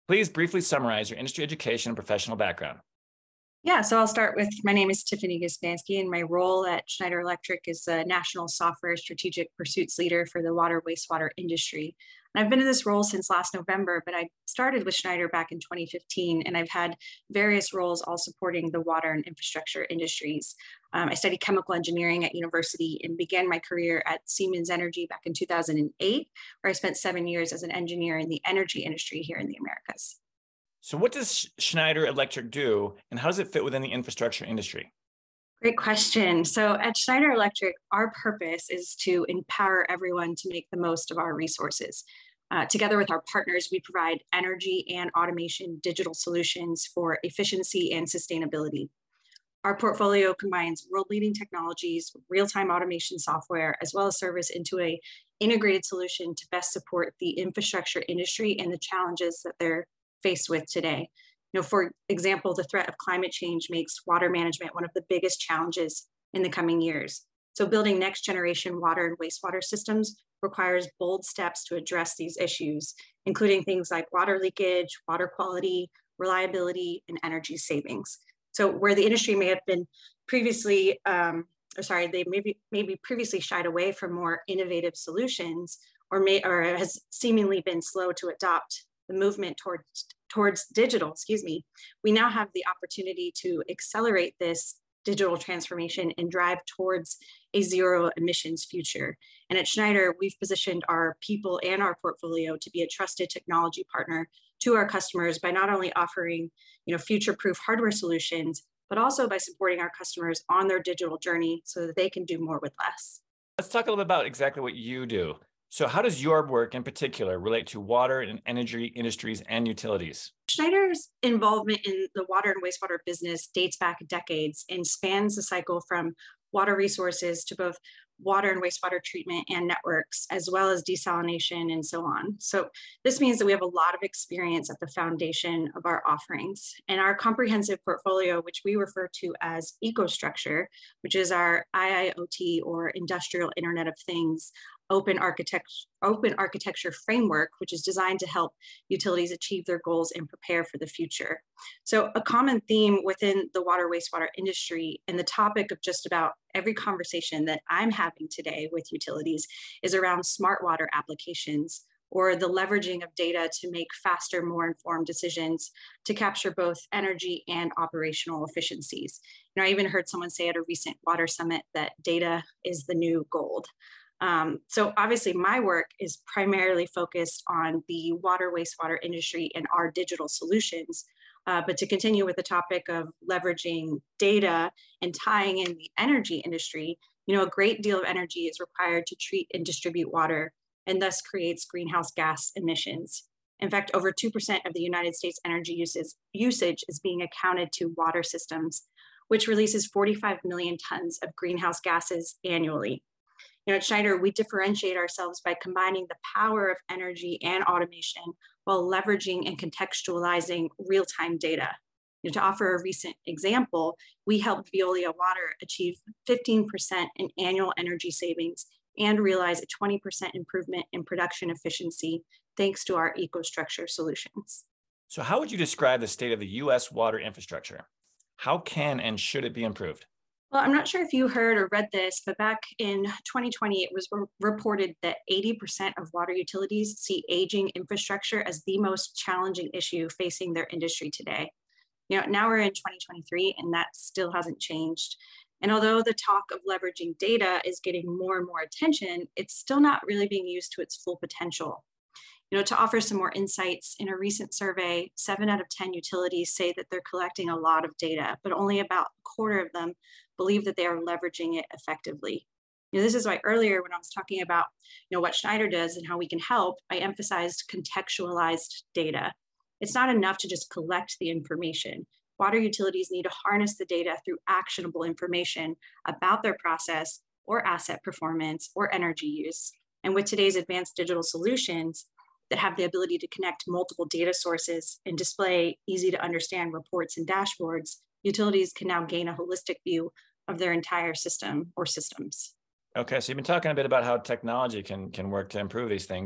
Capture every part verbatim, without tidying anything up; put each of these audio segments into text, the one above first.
Please briefly summarize your industry education and professional background. Yeah, so I'll start with my name is Tiffany Guspansky, and my role at Schneider Electric is the National Software Strategic Pursuits Leader for the water wastewater industry. And I've been in this role since last November, but I started with Schneider back in twenty fifteen, and I've had various roles all supporting the water and infrastructure industries. Um, I studied chemical engineering at university and began my career at Siemens Energy back in two thousand eight, where I spent seven years as an engineer in the energy industry here in the Americas. So what does Schneider Electric do, and how does it fit within the infrastructure industry? Great question. So at Schneider Electric, our purpose is to empower everyone to make the most of our resources. Uh, together with our partners, we provide energy and automation digital solutions for efficiency and sustainability. Our portfolio combines world-leading technologies, real-time automation software, as well as service into a integrated solution to best support the infrastructure industry and the challenges that they're faced with today. You know, for example, the threat of climate change makes water management one of the biggest challenges in the coming years. So building next generation water and wastewater systems requires bold steps to address these issues, including things like water leakage, water quality, reliability, and energy savings. So where the industry may have been previously, um, or sorry, they maybe maybe previously shied away from more innovative solutions, or may or has seemingly been slow to adopt the movement towards towards digital, excuse me, we now have the opportunity to accelerate this digital transformation and drive towards a zero emissions future. And at Schneider, we've positioned our people and our portfolio to be a trusted technology partner to our customers by not only offering, you know, future-proof hardware solutions, but also by supporting our customers on their digital journey so that they can do more with less. Let's talk a little bit about exactly what you do. So how does your work in particular relate to water and energy industries and utilities? Schneider's involvement in the water and wastewater business dates back decades and spans the cycle from water resources to both water and wastewater treatment and networks, as well as desalination and so on. So this means that we have a lot of experience at the foundation of our offerings. And our comprehensive portfolio, which we refer to as EcoStruxure, which is our I I O T or Industrial Internet of Things, open architecture, open architecture framework, which is designed to help utilities achieve their goals and prepare for the future. So a common theme within the water wastewater industry and the topic of just about every conversation that I'm having today with utilities is around smart water applications, or the leveraging of data to make faster, more informed decisions to capture both energy and operational efficiencies. You know, I even heard someone say at a recent water summit that data is the new gold. Um, so obviously my work is primarily focused on the water wastewater industry and our digital solutions. Uh, but to continue with the topic of leveraging data and tying in the energy industry, you know, a great deal of energy is required to treat and distribute water, and thus creates greenhouse gas emissions. In fact, over two percent of the United States energy uses, usage is being accounted to water systems, which releases forty-five million tons of greenhouse gases annually. You know, at Schneider, we differentiate ourselves by combining the power of energy and automation while leveraging and contextualizing real-time data. You know, to offer a recent example, we helped Veolia Water achieve fifteen percent in annual energy savings and realize a twenty percent improvement in production efficiency thanks to our EcoStruxure solutions. So how would you describe the state of the U S water infrastructure? How can and should it be improved? Well, I'm not sure if you heard or read this, but back in twenty twenty, it was re- reported that eighty percent of water utilities see aging infrastructure as the most challenging issue facing their industry today. You know, now we're in twenty twenty-three and that still hasn't changed. And although the talk of leveraging data is getting more and more attention, it's still not really being used to its full potential. You know, to offer some more insights, in a recent survey, seven out of ten utilities say that they're collecting a lot of data, but only about a quarter of them believe that they are leveraging it effectively. You know, this is why earlier when I was talking about, you know, what Schneider does and how we can help, I emphasized contextualized data. It's not enough to just collect the information. Water utilities need to harness the data through actionable information about their process or asset performance or energy use. And with today's advanced digital solutions that have the ability to connect multiple data sources and display easy to understand reports and dashboards, utilities can now gain a holistic view of their entire system or systems. Okay, so you've been talking a bit about how technology can, can work to improve these things.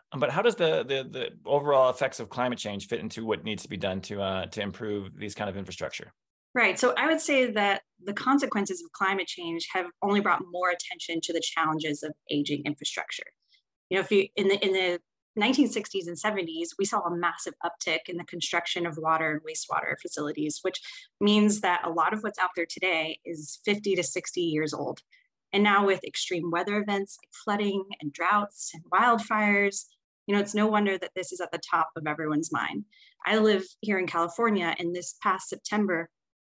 Um, But how does the, the the overall effects of climate change fit into what needs to be done to uh, to improve these kind of infrastructure? Right. So I would say that the consequences of climate change have only brought more attention to the challenges of aging infrastructure. You know, if you in the in the nineteen sixties and seventies, we saw a massive uptick in the construction of water and wastewater facilities, which means that a lot of what's out there today is fifty to sixty years old. And now with extreme weather events like flooding and droughts and wildfires, you know, it's no wonder that this is at the top of everyone's mind. I live here in California, and this past September,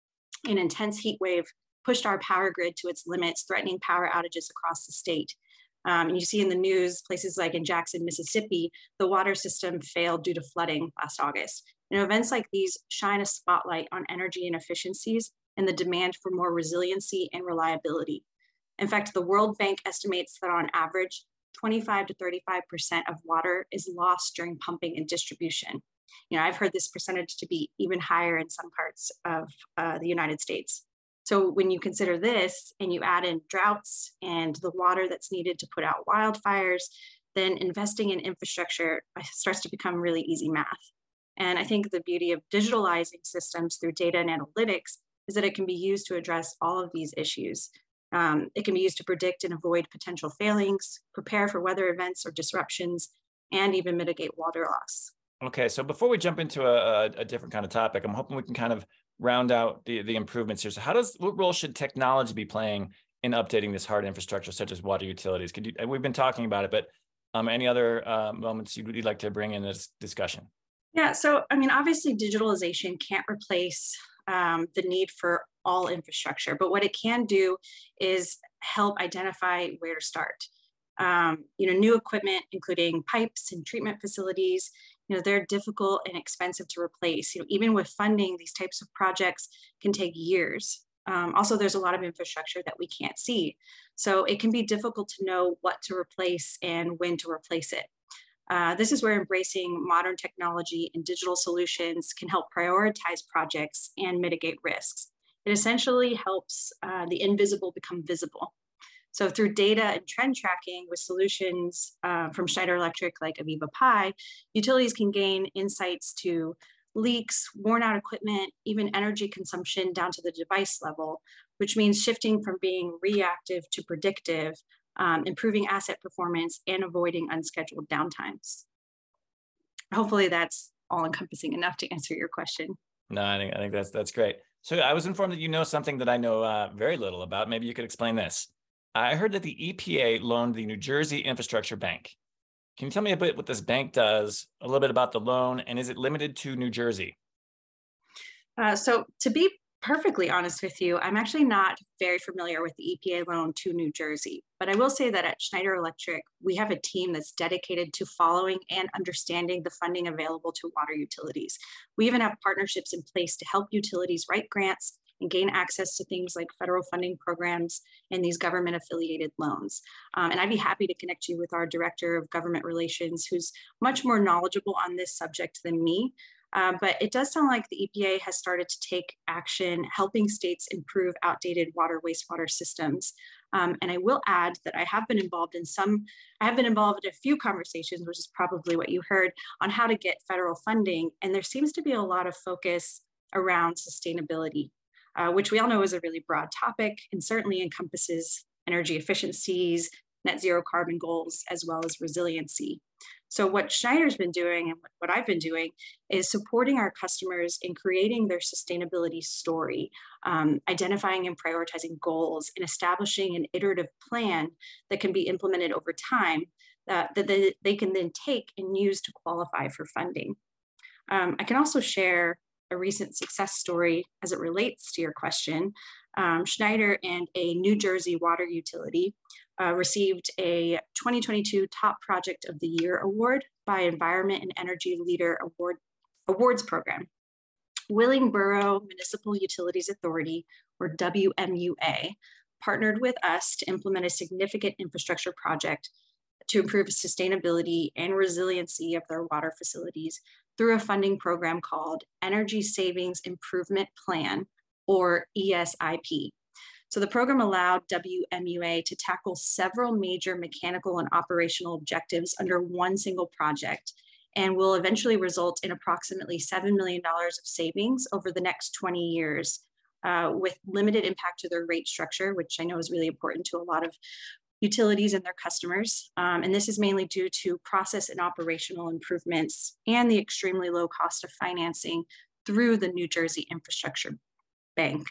an intense heat wave pushed our power grid to its limits, threatening power outages across the state. Um, and you see in the news, places like in Jackson, Mississippi, the water system failed due to flooding last August. You know, events like these shine a spotlight on energy inefficiencies and the demand for more resiliency and reliability. In fact, the World Bank estimates that on average, twenty-five to thirty-five percent of water is lost during pumping and distribution. You know, I've heard this percentage to be even higher in some parts of uh, the United States. So when you consider this and you add in droughts and the water that's needed to put out wildfires, then investing in infrastructure starts to become really easy math. And I think the beauty of digitalizing systems through data and analytics is that it can be used to address all of these issues. Um, it can be used to predict and avoid potential failings, prepare for weather events or disruptions, and even mitigate water loss. Okay, so before we jump into a, a, a different kind of topic, I'm hoping we can kind of round out the, the improvements here. So how does, what role should technology be playing in updating this hard infrastructure, such as water utilities? Could you, and we've been talking about it, but um, any other uh, moments you'd, you'd like to bring in this discussion? Yeah, so I mean, obviously digitalization can't replace um, the need for all infrastructure, but what it can do is help identify where to start. Um, you know, new equipment, including pipes and treatment facilities, you know, they're difficult and expensive to replace. You know, even with funding, these types of projects can take years. Um, also, there's a lot of infrastructure that we can't see. So it can be difficult to know what to replace and when to replace it. Uh, this is where embracing modern technology and digital solutions can help prioritize projects and mitigate risks. It essentially helps uh, the invisible become visible. So through data and trend tracking with solutions uh, from Schneider Electric like Aviva Pi, utilities can gain insights to leaks, worn out equipment, even energy consumption down to the device level, which means shifting from being reactive to predictive, um, improving asset performance and avoiding unscheduled downtimes. Hopefully that's all encompassing enough to answer your question. No, I think, I think that's, that's great. So I was informed that you know something that I know uh, very little about. Maybe you could explain this. I heard that the E P A loaned the New Jersey Infrastructure Bank. Can you tell me a bit what this bank does, a little bit about the loan, and is it limited to New Jersey? Uh, so to be perfectly honest with you, I'm actually not very familiar with the E P A loan to New Jersey, but I will say that at Schneider Electric, we have a team that's dedicated to following and understanding the funding available to water utilities. We even have partnerships in place to help utilities write grants and gain access to things like federal funding programs and these government affiliated loans. Um, and I'd be happy to connect you with our Director of Government Relations, who's much more knowledgeable on this subject than me. Uh, but it does sound like the E P A has started to take action, helping states improve outdated water wastewater systems. Um, and I will add that I have been involved in some, I have been involved in a few conversations, which is probably what you heard, on how to get federal funding. And there seems to be a lot of focus around sustainability. Uh, which we all know is a really broad topic and certainly encompasses energy efficiencies, net zero carbon goals, as well as resiliency. So what Schneider's been doing and what I've been doing is supporting our customers in creating their sustainability story, um, identifying and prioritizing goals, and establishing an iterative plan that can be implemented over time uh, that they, they can then take and use to qualify for funding. Um, I can also share a recent success story as it relates to your question. Um, Schneider and a New Jersey water utility uh, received a twenty twenty-two Top Project of the Year award by Environment and Energy Leader Award Awards Program. Willingboro Municipal Utilities Authority, or W M U A, partnered with us to implement a significant infrastructure project to improve sustainability and resiliency of their water facilities through a funding program called Energy Savings Improvement Plan, or E S I P. So the program allowed W M U A to tackle several major mechanical and operational objectives under one single project, and will eventually result in approximately seven million dollars of savings over the next twenty years, uh, with limited impact to their rate structure, which I know is really important to a lot of utilities and their customers. Um, and this is mainly due to process and operational improvements and the extremely low cost of financing through the New Jersey Infrastructure Bank.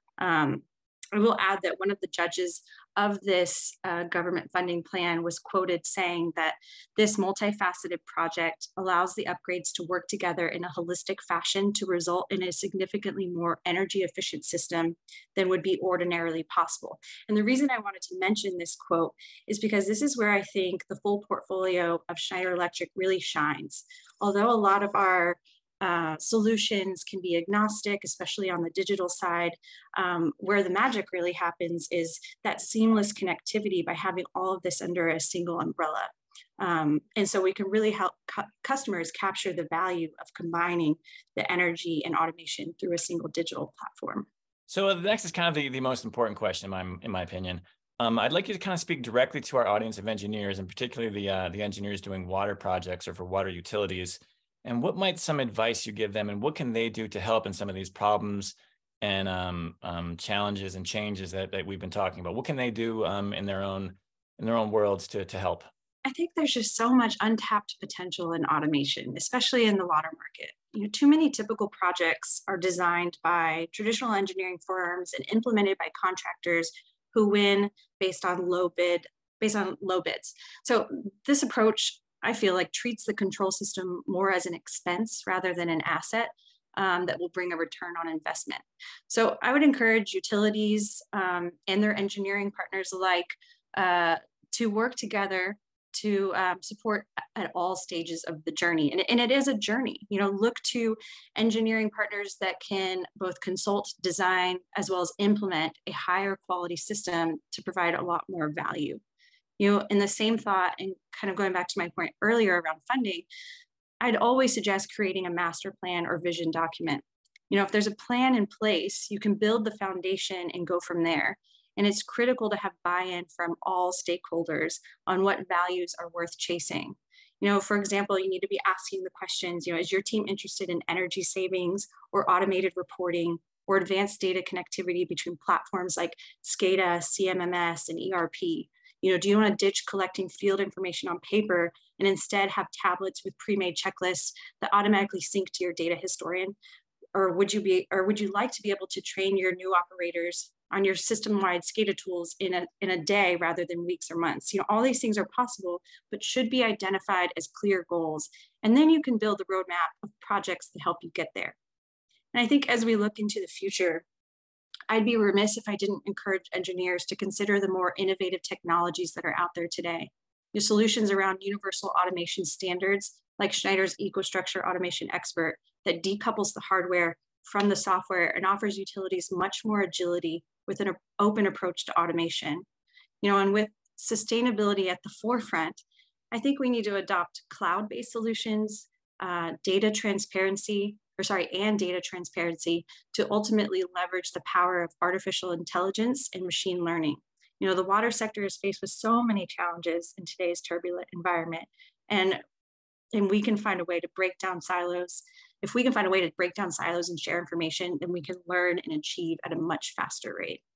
Um, I will add that one of the judges of this uh, government funding plan was quoted saying that this multifaceted project allows the upgrades to work together in a holistic fashion to result in a significantly more energy efficient system than would be ordinarily possible. And the reason I wanted to mention this quote is because this is where I think the full portfolio of Schneider Electric really shines. Although a lot of our Uh, solutions can be agnostic, especially on the digital side. Um, where the magic really happens is that seamless connectivity by having all of this under a single umbrella. Um, and so we can really help cu customers capture the value of combining the energy and automation through a single digital platform. So uh, the next is kind of the, the most important question, in my, in my opinion. Um, I'd like you to kind of speak directly to our audience of engineers, and particularly the, uh, the engineers doing water projects or for water utilities. And what might some advice you give them, and what can they do to help in some of these problems and um, um, challenges and changes that, that we've been talking about? What can they do um, in their own in their own worlds to to help? I think there's just so much untapped potential in automation, especially in the water market. You know, too many typical projects are designed by traditional engineering firms and implemented by contractors who win based on low bid, based on low bids. So this approach, I feel like, treats the control system more as an expense rather than an asset um, that will bring a return on investment. So I would encourage utilities um, and their engineering partners alike uh, to work together to um, support at all stages of the journey. And, and it is a journey. You know, look to engineering partners that can both consult, design, as well as implement a higher quality system to provide a lot more value. You know, in the same thought, and kind of going back to my point earlier around funding, I'd always suggest creating a master plan or vision document. You know, if there's a plan in place, you can build the foundation and go from there. And it's critical to have buy-in from all stakeholders on what values are worth chasing. You know, for example, you need to be asking the questions, you know, is your team interested in energy savings or automated reporting or advanced data connectivity between platforms like SCADA, C M M S, and E R P? You know, do you want to ditch collecting field information on paper and instead have tablets with pre-made checklists that automatically sync to your data historian? Or would you be, or would you like to be able to train your new operators on your system-wide SCADA tools in a, in a day rather than weeks or months? You know, all these things are possible, but should be identified as clear goals. And then you can build a roadmap of projects that help you get there. And I think as we look into the future, I'd be remiss if I didn't encourage engineers to consider the more innovative technologies that are out there today. The solutions around universal automation standards, like Schneider's EcoStruxure Automation Expert, that decouples the hardware from the software and offers utilities much more agility with an open approach to automation. You know, and with sustainability at the forefront, I think we need to adopt cloud-based solutions, uh, data transparency, or sorry, and data transparency to ultimately leverage the power of artificial intelligence and machine learning. You know, the water sector is faced with so many challenges in today's turbulent environment, and, and we can find a way to break down silos. If we can find a way to break down silos and share information, then we can learn and achieve at a much faster rate.